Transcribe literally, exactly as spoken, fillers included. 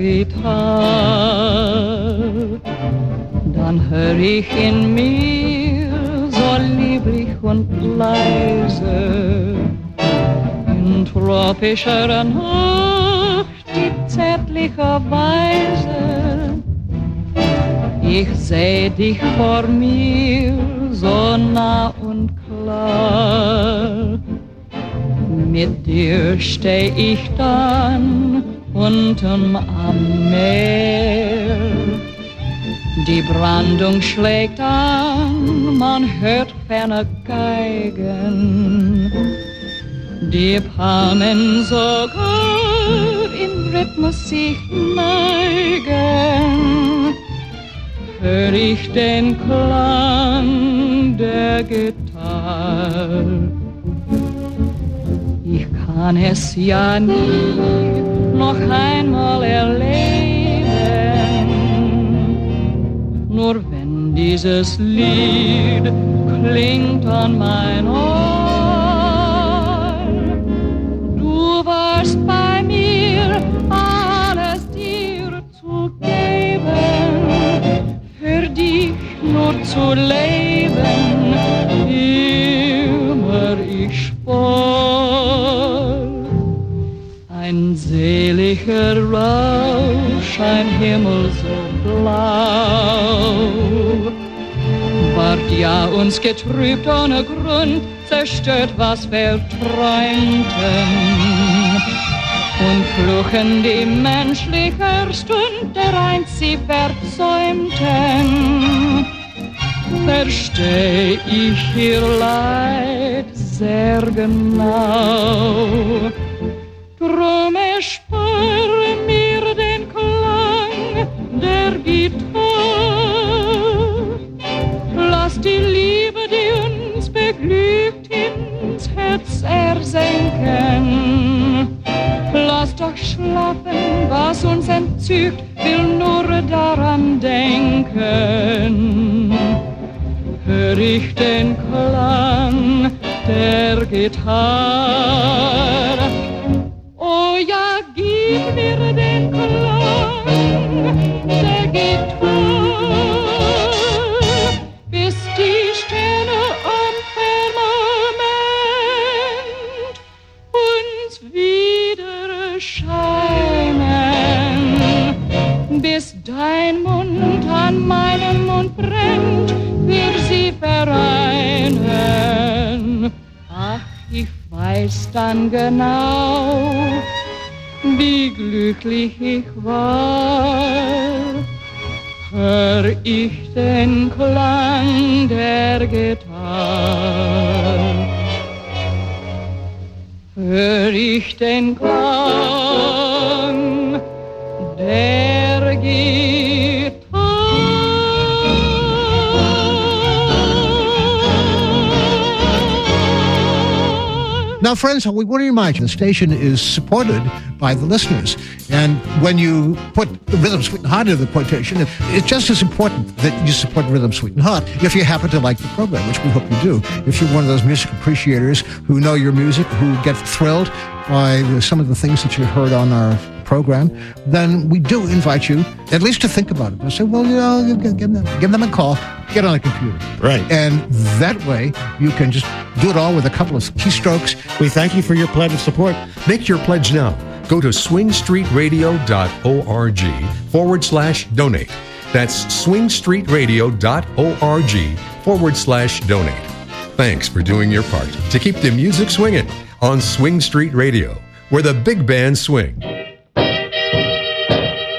Gitarre. Dann hör ich in mir so lieblich und leise in tropischer Nacht die zärtliche Weise. Ich seh dich vor mir so nah und klar. Mit dir steh ich dann unten am Meer. Die Brandung schlägt an, man hört ferne Geigen. Die Palmen sogar im Rhythmus sich neigen. Hör ich den Klang der Gitarre. Ich kann es ja nie noch einmal erleben, nur wenn dieses Lied klingt an mein Ohr. Du warst bei mir, alles dir zu geben, für dich nur zu leben, immer ich spor. Ein seliger Rausch, ein Himmel so blau, ward ja uns getrübt ohne Grund, zerstört, was wir träumten. Und fluchen die menschliche Stund, der einst sie versäumten. Versteh ich ihr Leid sehr genau. Drum erspare mir den Klang der Gitarre. Lass die Liebe, die uns beglückt, ins Herz ersenken. Lass doch schlafen, was uns entzückt, will nur daran denken. Hör ich den Klang der Gitarre. Oh ja, gib mir den Klang der Gitarre, bis die Sterne am Firmament uns wieder scheinen, bis dein Mund an meinem Mund brennt, wir sie vereinen. Ach, ich weiß dann genau, wie glücklich ich war. Hör ich den Klang der Gitarre, hör ich den Klang der Gitarre. Now, friends, we want to remind you, the station is supported by the listeners. And when you put Rhythm Sweet and Hot into the quotation, it's just as important that you support Rhythm Sweet and Hot if you happen to like the program, which we hope you do. If you're one of those music appreciators who know your music, who get thrilled by some of the things that you heard on our program, then we do invite you at least to think about it. I say, well, you know, give them, give them a call, get on a computer. Right. And that way you can just do it all with a couple of keystrokes. We thank you for your pledge of support. Make your pledge now. Go to swingstreetradio.org forward slash donate. That's swingstreetradio.org forward slash donate. Thanks for doing your part to keep the music swinging on Swing Street Radio, where the big bands swing.